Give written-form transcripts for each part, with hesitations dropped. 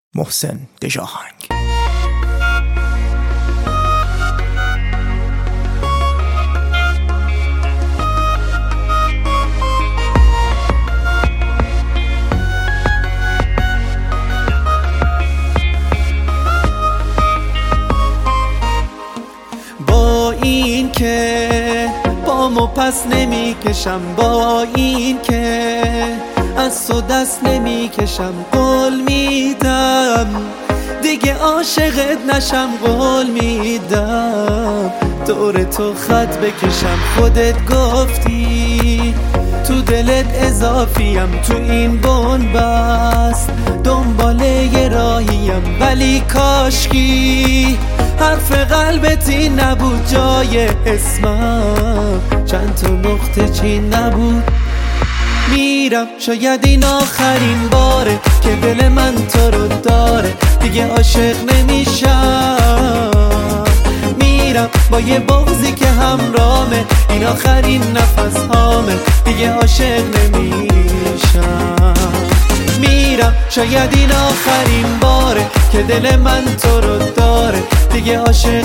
محسن دژآهنگ. با این که پامو پس نمی کشم، با این که از تو دست نمی کشم، قول میدم دیگه عاشقت نشم، قول میدم دور تو خط بکشم. خودت گفتی تو دلت اضافیم، تو این بنبست دنبال یه راهیم، ولی کاشکی حرف قلبت این نبود، جای اسمم چند تا نقطه چین نبود. میرم شاید این آخرین باره که دل من تو رو داره، دیگه عاشق نمیشم. میرم با یه بغضی که همرامه، این آخرین نفس هامه، دیگه عاشق نمیشم. میرم شاید این آخرین باره که دل من تو رو داره، دیگه عاشق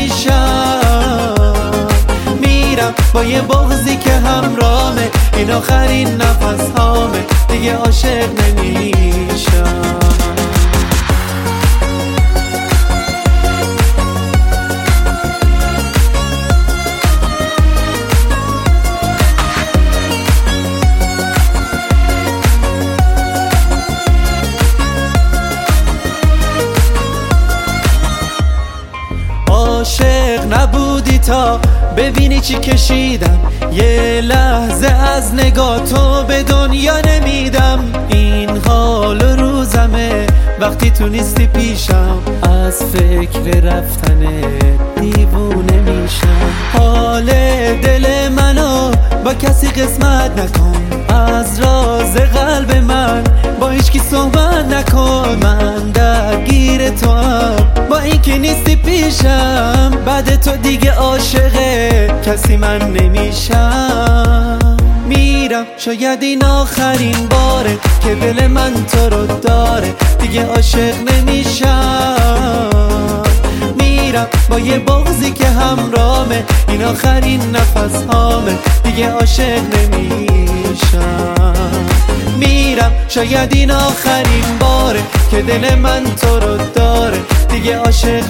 نمیشم. میرم با یه بغضی که همرامه، این آخرین نفس هامه، دیگه عاشق نمیشم. عاشق نبودی تا ببینی چی کشیدم، یه لحظه از نگاه تو به دنیا نمیدم. این حال روزمه وقتی تو نیستی پیشم، از فکر رفتن دیوونه میشم. حال دل منو با کسی قسمت نکن، از راز قلب من با هیچکی صحبت نکن. من درگیر تو هم با این که نیستی پیشم، بعد تو دیگه عاشق کسی من نمیشم. میرم شاید این آخرین باره که دل من تو رو داره، دیگه عاشق نمیشم. میرم با یه بغضی که همرامه، این آخرین نفس هامه، دیگه عاشق نمیشم. میرم شاید این آخرین باره که دل من تو رو داره، دیگه عاشق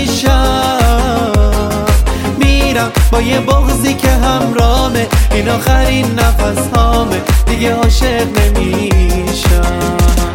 نمیشم. میرم با یه بغضی که همرامه، این آخرین نفس هامه، دیگه عاشق نمیشم.